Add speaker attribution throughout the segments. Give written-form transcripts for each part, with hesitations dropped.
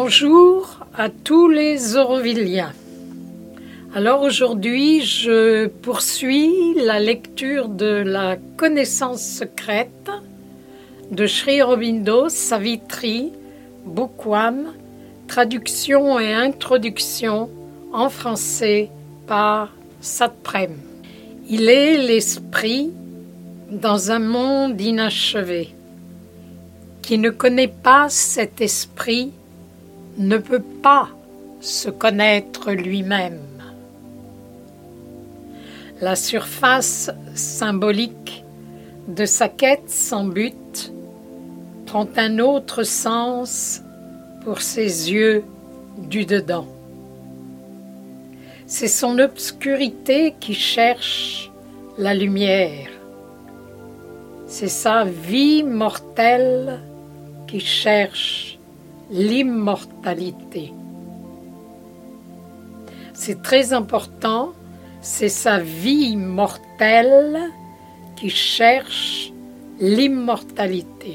Speaker 1: Bonjour à tous les Aurovilliens. Alors aujourd'hui, je poursuis la lecture de la connaissance secrète de Sri Aurobindo Savitri Bookwam, traduction et introduction en français par Satprem. Il est l'esprit dans un monde inachevé. Qui ne connaît pas cet esprit ne peut pas se connaître lui-même. La surface symbolique de sa quête sans but prend un autre sens pour ses yeux du dedans. C'est son obscurité qui cherche la lumière. C'est sa vie mortelle qui cherche l'immortalité. C'est très important, c'est sa vie mortelle qui cherche l'immortalité.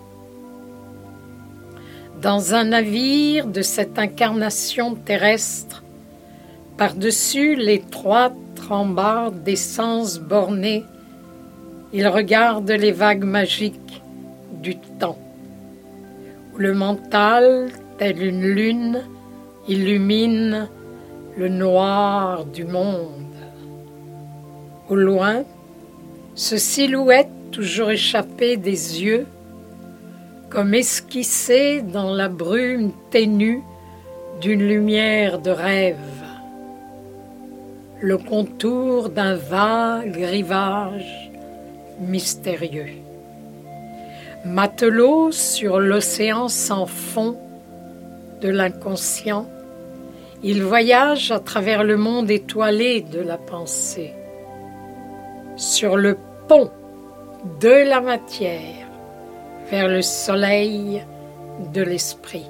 Speaker 1: Dans un navire de cette incarnation terrestre, par-dessus l'étroite rambarde d'essence bornée, il regarde les vagues magiques du temps, où le mental, tel une lune, illumine le noir du monde. Au loin, se silhouette toujours échappée des yeux, comme esquissée dans la brume ténue d'une lumière de rêve, le contour d'un vague rivage mystérieux. Matelot sur l'océan sans fond de l'inconscient, il voyage à travers le monde étoilé de la pensée, sur le pont de la matière vers le soleil de l'esprit.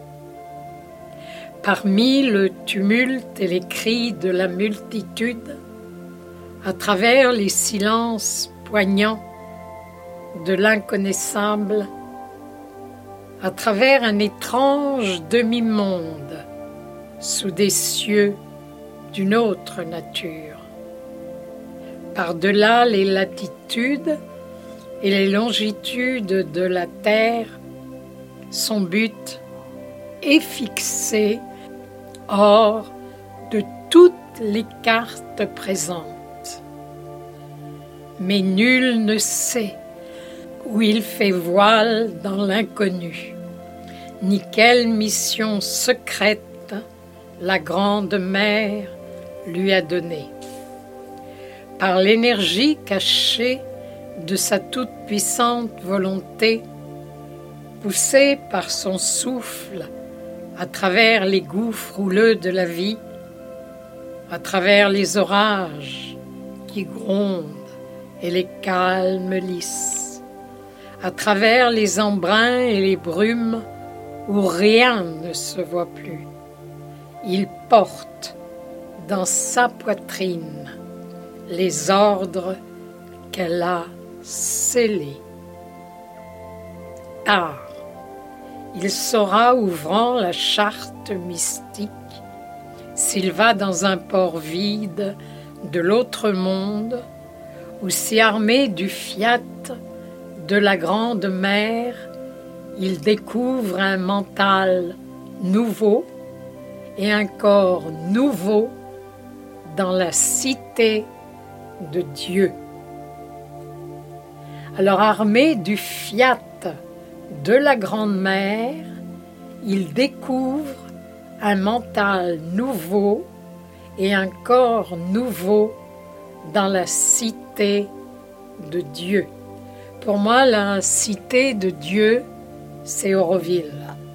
Speaker 1: Parmi le tumulte et les cris de la multitude, à travers les silences poignants de l'inconnaissable, à travers un étrange demi-monde, sous des cieux d'une autre nature. Par-delà les latitudes et les longitudes de la terre, son but est fixé hors de toutes les cartes présentes. Mais nul ne sait où il fait voile dans l'inconnu, ni quelle mission secrète la grande mère lui a donnée. Par l'énergie cachée de sa toute-puissante volonté, poussée par son souffle à travers les gouffres houleux de la vie, à travers les orages qui grondent et les calmes lisses, à travers les embruns et les brumes où rien ne se voit plus. Il porte dans sa poitrine les ordres qu'elle a scellés. Tard, il saura, ouvrant la charte mystique, s'il va dans un port vide de l'autre monde, ou si armé du fiat de la grande mer, il découvre un mental nouveau et un corps nouveau dans la cité de Dieu. Alors armé du fiat de la grande mer, il découvre un mental nouveau et un corps nouveau dans la cité de Dieu. Pour moi, la cité de Dieu, c'est Auroville.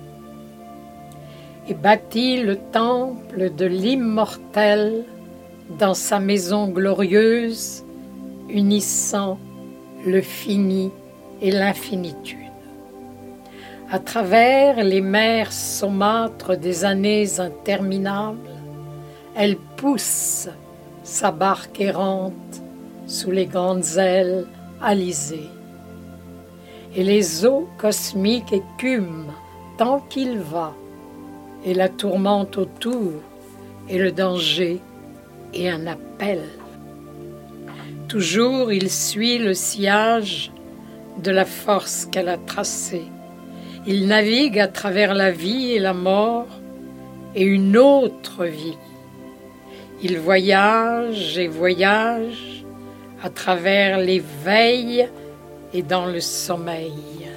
Speaker 1: Et bâtit le temple de l'immortel dans sa maison glorieuse, unissant le fini et l'infinitude. À travers les mers saumâtres des années interminables, elle pousse sa barque errante sous les grandes ailes alizées. Et les eaux cosmiques écument tant qu'il va, et la tourmente autour, et le danger et un appel. Toujours il suit le sillage de la force qu'elle a tracée. Il navigue à travers la vie et la mort et une autre vie. Il voyage et voyage à travers les veilles et dans le sommeil.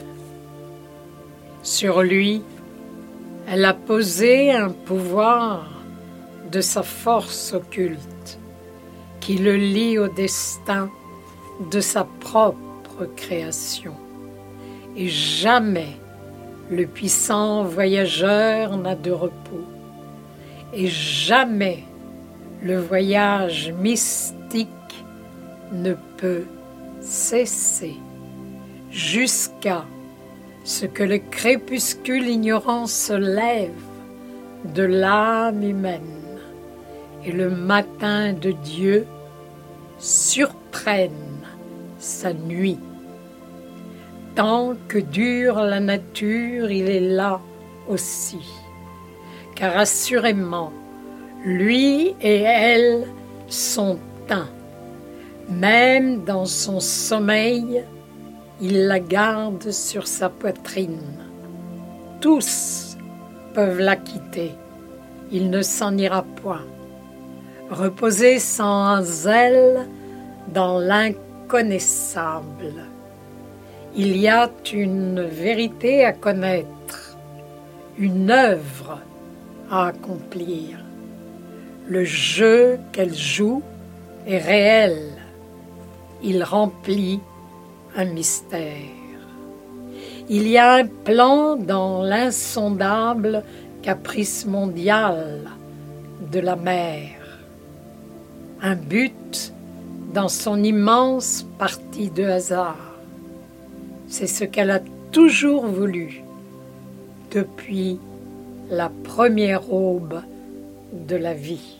Speaker 1: Sur lui, elle a posé un pouvoir de sa force occulte qui le lie au destin de sa propre création. Et jamais le puissant voyageur n'a de repos. Et jamais le voyage mystique ne peut cesser jusqu'à ce que le crépuscule ignorant se lève de l'âme humaine et le matin de Dieu surprenne sa nuit. Tant que dure la nature, il est là aussi, car assurément, lui et elle sont un. Même dans son sommeil, il la garde sur sa poitrine. Tous peuvent la quitter, il ne s'en ira point. Reposer sans elle dans l'inconnaissable. Il y a une vérité à connaître, une œuvre à accomplir. Le jeu qu'elle joue est réel. Il remplit un mystère. Il y a un plan dans l'insondable caprice mondial de la mer. Un but dans son immense partie de hasard. C'est ce qu'elle a toujours voulu depuis la première aube de la vie.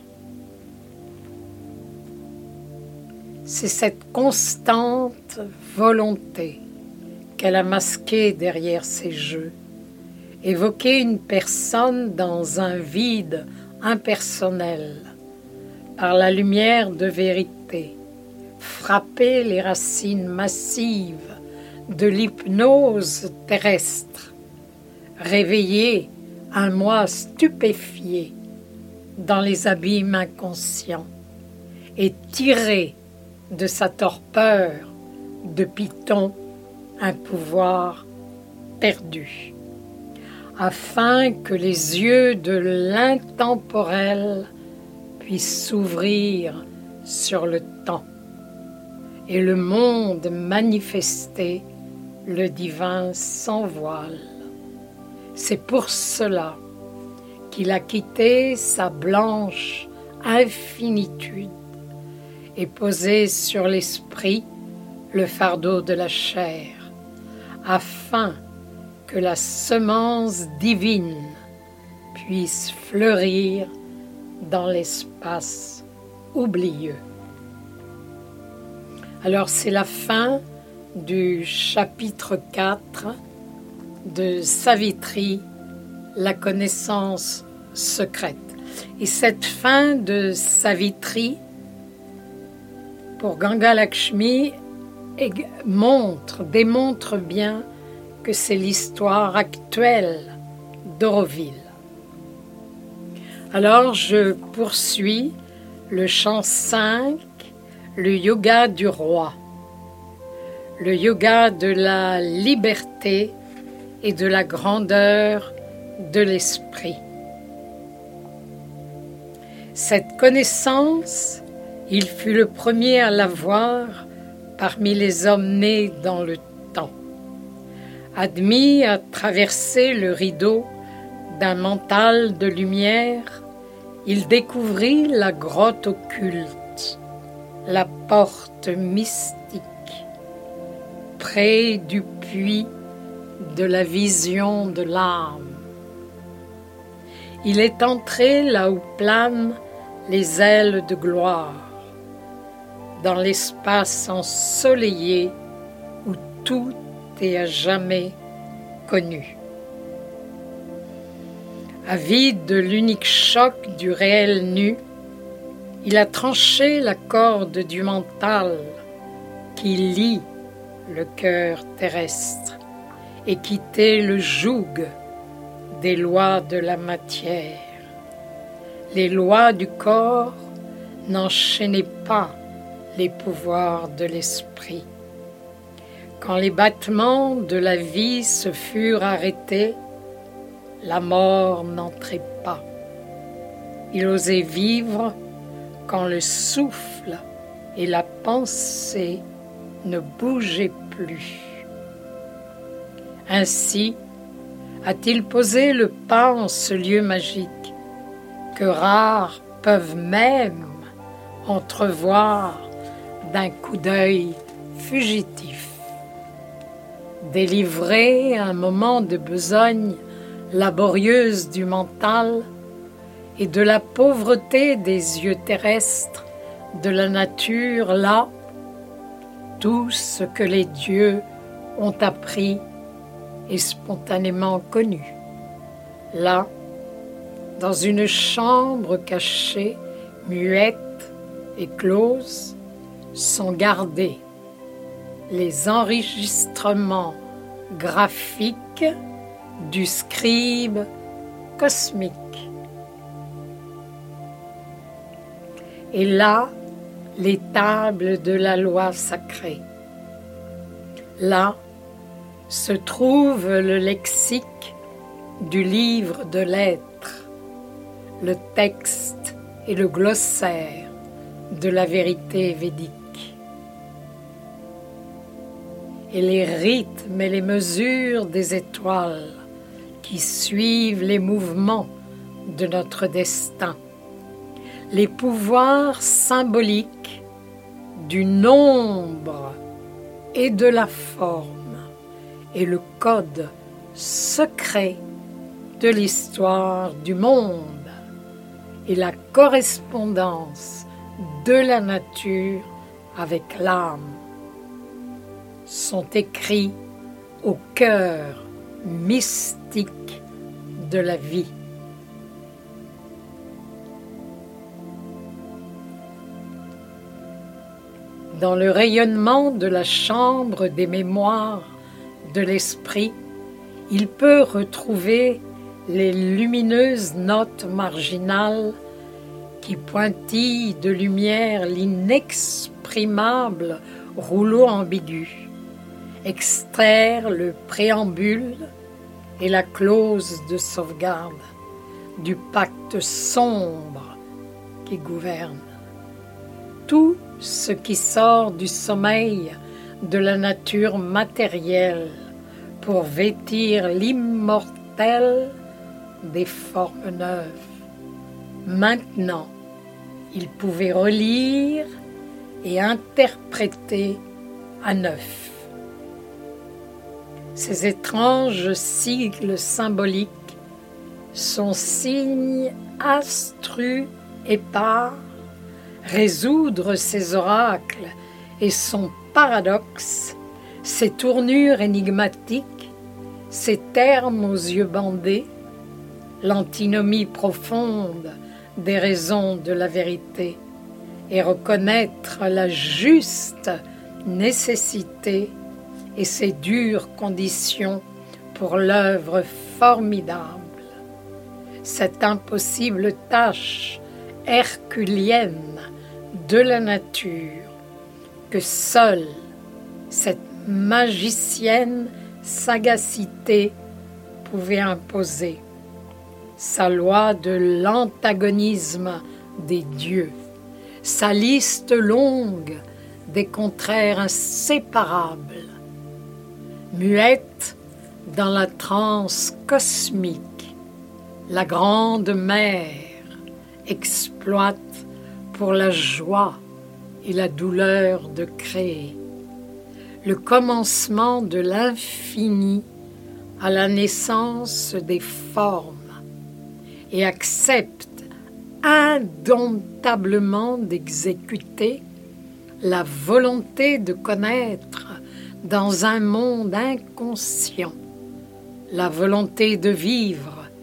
Speaker 1: C'est cette constante volonté qu'elle a masquée derrière ses jeux, évoquer une personne dans un vide impersonnel, par la lumière de vérité, frapper les racines massives de l'hypnose terrestre, réveiller un moi stupéfié dans les abîmes inconscients et tirer de sa torpeur de python un pouvoir perdu, afin que les yeux de l'intemporel puissent s'ouvrir sur le temps et le monde manifester le divin sans voile. C'est pour cela qu'il a quitté sa blanche infinitude et posé sur l'esprit le fardeau de la chair, afin que la semence divine puisse fleurir dans l'espace oublieux. Alors c'est la fin du chapitre 4 de Savitri, la connaissance secrète. Et cette fin de Savitri, pour Ganga Lakshmi, démontre bien que c'est l'histoire actuelle d'Auroville. Alors je poursuis le chant 5, le yoga du roi, le yoga de la liberté et de la grandeur de l'esprit. Cette connaissance, il fut le premier à l'avoir parmi les hommes nés dans le temps. Admis à traverser le rideau d'un mental de lumière, il découvrit la grotte occulte, la porte mystique, près du puits de la vision de l'âme. Il est entré là où planent les ailes de gloire, dans l'espace ensoleillé où tout est à jamais connu. Avide de l'unique choc du réel nu, il a tranché la corde du mental qui lie le cœur terrestre et quitté le joug des lois de la matière. Les lois du corps n'enchaînaient pas les pouvoirs de l'esprit. Quand les battements de la vie se furent arrêtés, la mort n'entrait pas. Il osait vivre quand le souffle et la pensée ne bougeaient plus. Ainsi a-t-il posé le pas en ce lieu magique que rares peuvent même entrevoir d'un coup d'œil fugitif. Délivré un moment de besogne laborieuse du mental et de la pauvreté des yeux terrestres de la nature, là, tout ce que les dieux ont appris est spontanément connu. Là, dans une chambre cachée, muette et close, sont gardés les enregistrements graphiques du scribe cosmique. Et là, les tables de la loi sacrée. Là se trouve le lexique du livre de l'être, le texte et le glossaire de la vérité védique. Et les rythmes et les mesures des étoiles qui suivent les mouvements de notre destin. Les pouvoirs symboliques du nombre et de la forme et le code secret de l'histoire du monde et la correspondance de la nature avec l'âme sont écrits au cœur mystique de la vie. Dans le rayonnement de la chambre des mémoires de l'esprit, il peut retrouver les lumineuses notes marginales qui pointillent de lumière l'inexprimable rouleau ambigu, extraire le préambule et la clause de sauvegarde du pacte sombre qui gouverne. Tout ce qui sort du sommeil de la nature matérielle pour vêtir l'immortel des formes neuves. Maintenant, il pouvait relire et interpréter à neuf. Ces étranges sigles symboliques sont signes astrus épars. Résoudre ces oracles et son paradoxe, ces tournures énigmatiques, ces termes aux yeux bandés, l'antinomie profonde des raisons de la vérité et reconnaître la juste nécessité et ses dures conditions pour l'œuvre formidable. Cette impossible tâche herculienne de la nature que seule cette magicienne sagacité pouvait imposer, sa loi de l'antagonisme des dieux, sa liste longue des contraires inséparables, muette dans la transe cosmique, la grande mère exploite pour la joie et la douleur de créer, le commencement de l'infini à la naissance des formes, et accepte indomptablement d'exécuter la volonté de connaître dans un monde inconscient, la volonté de vivre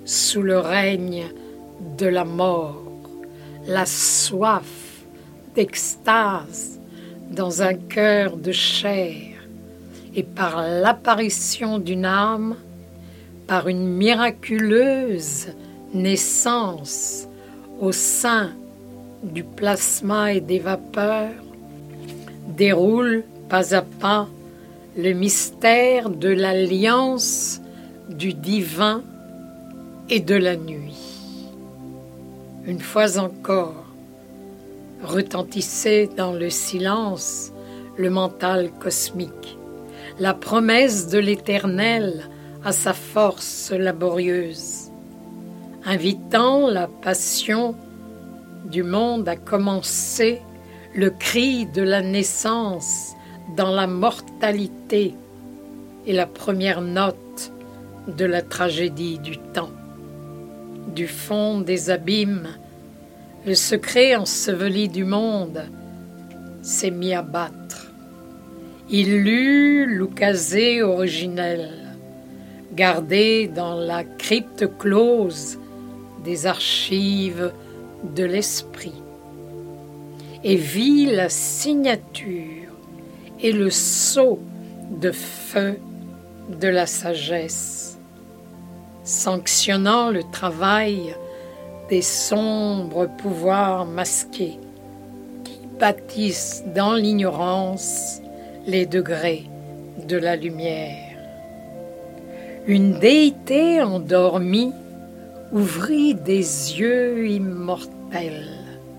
Speaker 1: sous le règne de la mort, la soif d'extase dans un cœur de chair, et par l'apparition d'une âme, par une miraculeuse naissance au sein du plasma et des vapeurs, déroule pas à pas le mystère de l'alliance du divin et de la nuit. Une fois encore, retentissait dans le silence le mental cosmique, la promesse de l'Éternel à sa force laborieuse, invitant la passion du monde à commencer le cri de la naissance dans la mortalité et la première note de la tragédie du temps. Du fond des abîmes, le secret enseveli du monde s'est mis à battre. Il lut l'oukasé originel, gardé dans la crypte close des archives de l'esprit, et vit la signature et le sceau de feu de la sagesse, sanctionnant le travail des sombres pouvoirs masqués qui bâtissent dans l'ignorance les degrés de la lumière. Une déité endormie ouvrit des yeux immortels.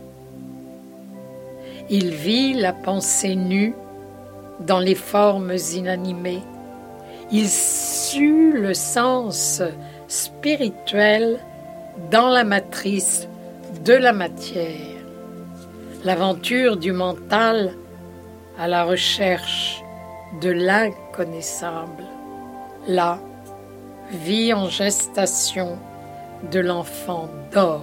Speaker 1: Il vit la pensée nue dans les formes inanimées. Il sut le sens spirituel dans la matrice de la matière. L'aventure du mental à la recherche de l'inconnaissable. Là, vie en gestation de l'enfant d'or.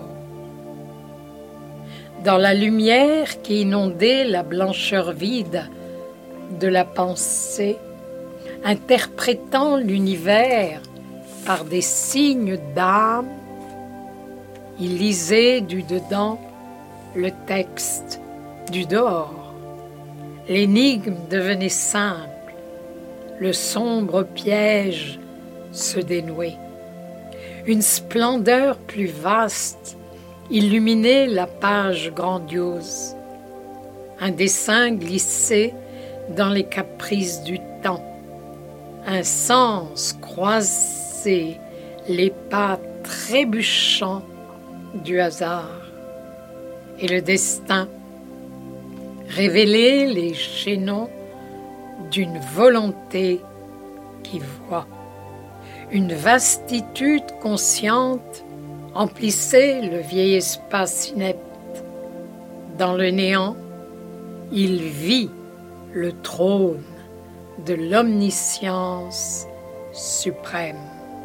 Speaker 1: Dans la lumière qui inondait la blancheur vide de la pensée, interprétant l'univers par des signes d'âme, il lisait du dedans le texte du dehors. L'énigme devenait simple, le sombre piège se dénouait. Une splendeur plus vaste illuminait la page grandiose. Un dessin glissait dans les caprices du temps. Un sens croisait les pas trébuchants du hasard. Et le destin révélait les chaînons d'une volonté qui voit. Une vastitude consciente emplissait le vieil espace inepte. Dans le néant, il vit le trône de l'omniscience suprême.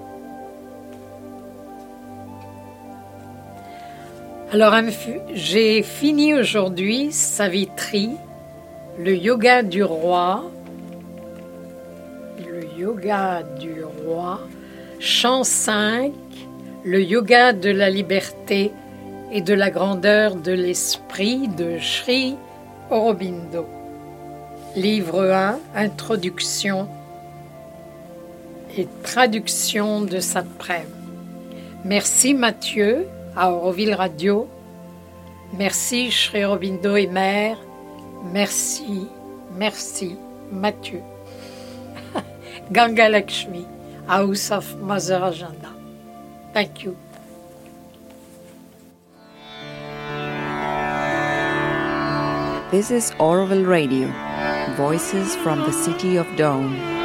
Speaker 1: Alors, j'ai fini aujourd'hui Savitri, le yoga du roi, chant 5, le yoga de la liberté et de la grandeur de l'esprit de Sri Aurobindo. Livre 1, introduction et traduction de Satprem. Merci Mathieu à Auroville Radio. Merci Sri Aurobindo et Mère. Merci Mathieu. Ganga Lakshmi, House of Mother Ajanda. Thank you.
Speaker 2: This is Auroville Radio, voices from the city of Dawn.